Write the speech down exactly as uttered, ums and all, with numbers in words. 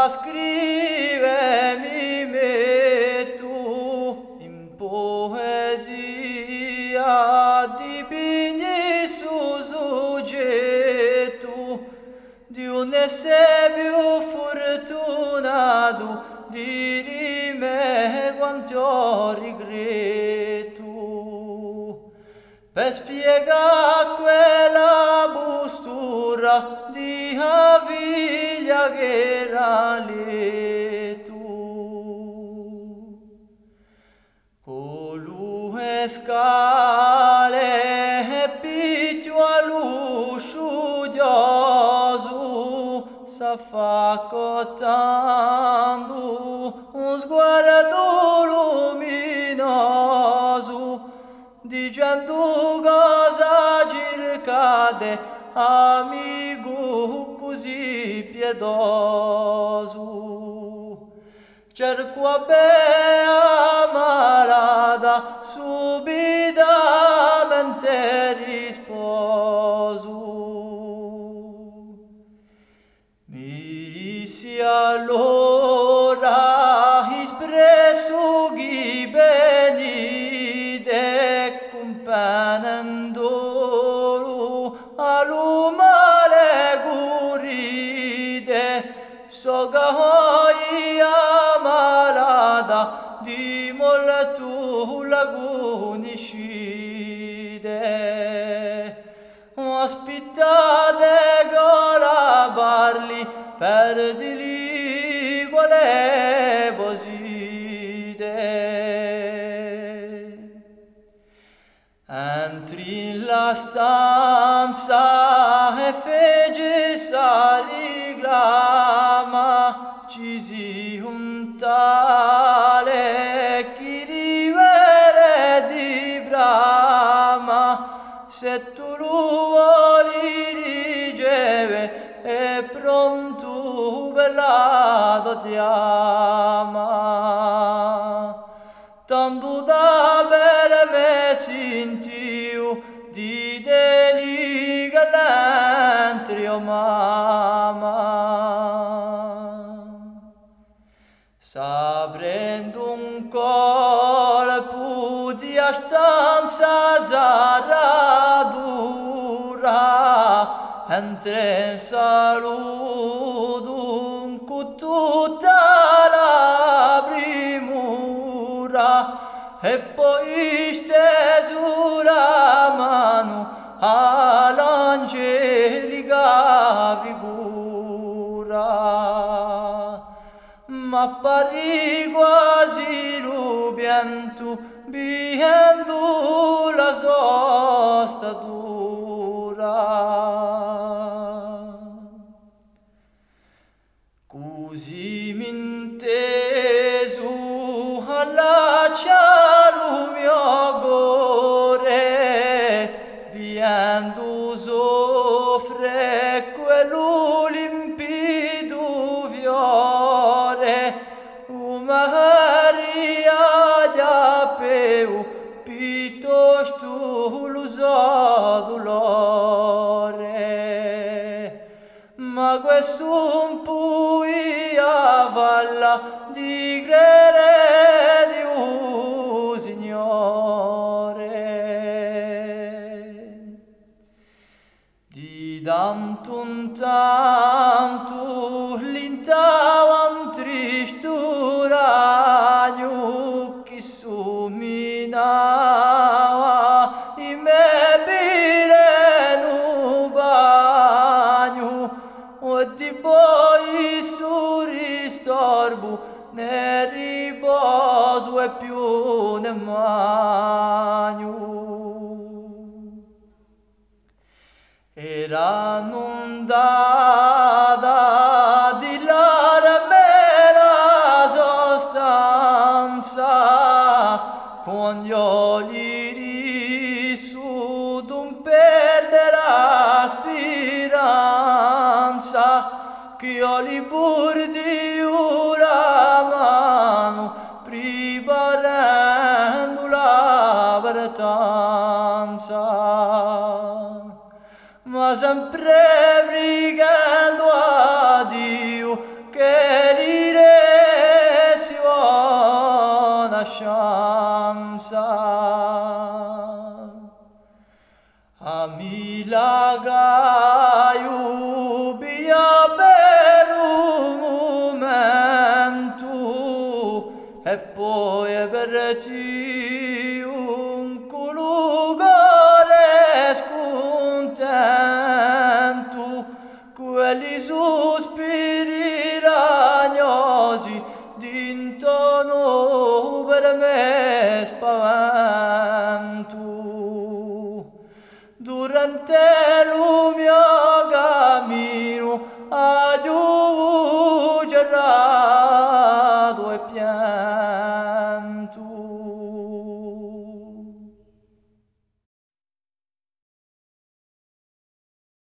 scrive mi metto in poesia, dipingi su soggetto di un essere più fortunato, di me quanto regretto, per spiegare quella postura di una figlia che era letto. Colue scale e picchio all'uscioso s'affaccotando un sguardo luminoso, dicendo cosa cercate, amico così pietoso. Cerco a bea malata, subitamente risposo. Mi si allora espresso chi benide, companendolo all'umale guride, so che malata di molto la conoscite. Aspettate che la parli per dirgli quale posite. Entri in la stanza e fece sa reclama, ci si un tale chi rivele di brama, se tu lo vuoi riceve è pronto per la ti ama. Tanto da per me sentiu di deli galantrio mamma. S'aprendo un colpo di stanza saradura, entre in saluto con tutta la primura, e poi steso la mano all'angelica figura. Ma apparì quasi l'ubiento, viendo la sua statura. Così m'inteso allacciare mio cuore, viendo soffre quello limpido fiore, Maria diapeu piuttosto lo so dolore. Ma questo un pui a valla di credere di un Signore. Di tanto in tanto l'intavan tristura chi suminava i me bire no bagno, o di poi su ristorbo ne riposo e più ne magno. Era inondata di la sostanza, con gli oli su d'un perdere la speranza, che io li porti la mano preparando la partenza. Ma sempre pregando a Dio che mi lagaio via per un momento e poi averci un colugare scontento, quelli sospiri ragnosi d'intono per me spavento. Durante il mio cammino